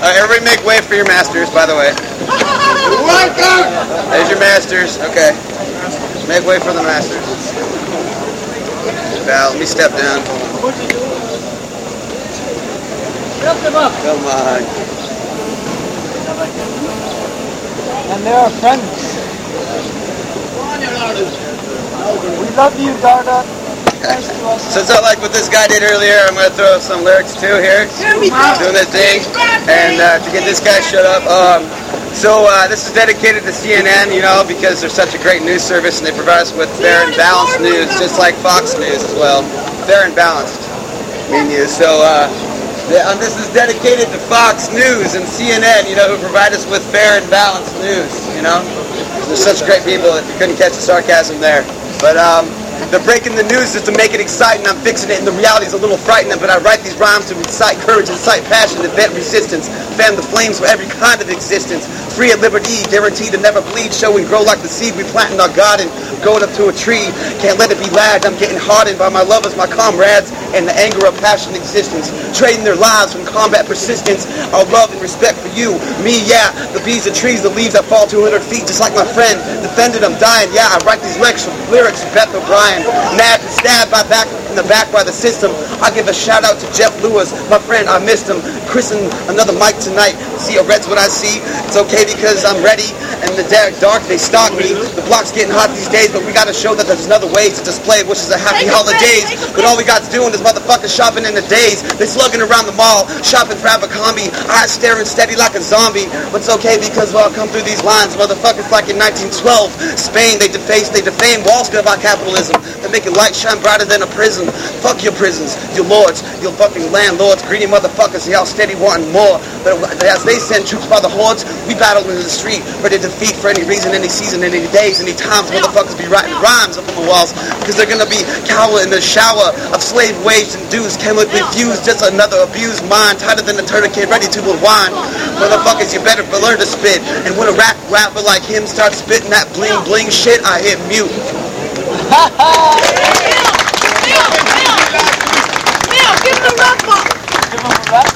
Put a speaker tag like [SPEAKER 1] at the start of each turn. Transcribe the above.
[SPEAKER 1] Everybody make way for your masters, by the way. There's your masters. Okay. Make way for the masters. Val, let me step down. Come on.
[SPEAKER 2] And they are friends. We love you, Darda.
[SPEAKER 1] Since I like what this guy did earlier, I'm going to throw some lyrics too here. Doing that thing. And to get this guy shut up. This is dedicated to CNN, you know, because they're such a great news service and they provide us with fair and balanced news, just like Fox News as well. Fair and balanced news. This is dedicated to Fox News and CNN, you know, who provide us with fair and balanced news, you know. They're such great people that you couldn't catch the sarcasm there. But they're breaking the news just to make it exciting. I'm fixing it, and the reality is a little frightening. But I write these rhymes to incite courage, incite passion, invent resistance, fan the flames for every kind of existence. Free at liberty, guaranteed to never bleed. Show and grow like the seed we plant in our garden. Going up to a tree, can't let it be lagged. I'm getting hardened by my lovers, my comrades, and the anger of passion existence. Trading their lives from combat persistence. Our love and respect for you, me, yeah. The bees, the trees, the leaves that fall 200 feet, just like my friend. Defended, I'm dying, yeah. I write these lyrics for Beth O'Brien. Nabbed and stabbed in the back by the system. I give a shout out to Jeff Lewis, my friend. I missed him. Christen another mic tonight. See, red's what I see. It's okay because I'm ready. And the dark, they stalk me. The block's getting hot these days, but we gotta show that there's another way to display wishes of happy holidays. But all we got's doing is motherfuckers shopping in the days. They slugging around the mall, shopping for Abercrombie. Eyes staring steady like a zombie. But it's okay because I'll come through these lines. Motherfuckers like in 1912. Spain, they defame Wall Street about capitalism. They make your light shine brighter than a prism. Fuck your prisons, your lords, your fucking landlords. Greedy motherfuckers, they all steady wanting more. But as they send troops by the hordes, we battle in the street, ready to defeat for any reason, any season, any days, any times. Motherfuckers be writing rhymes up on the walls because they're gonna be cowering in the shower of slave wage and dues, chemically fused, just another abused mind, tighter than a tourniquet, ready to unwind. Motherfuckers, you better learn to spit. And when a rapper like him starts spitting that bling bling shit, I hit mute.
[SPEAKER 3] Give him the rap.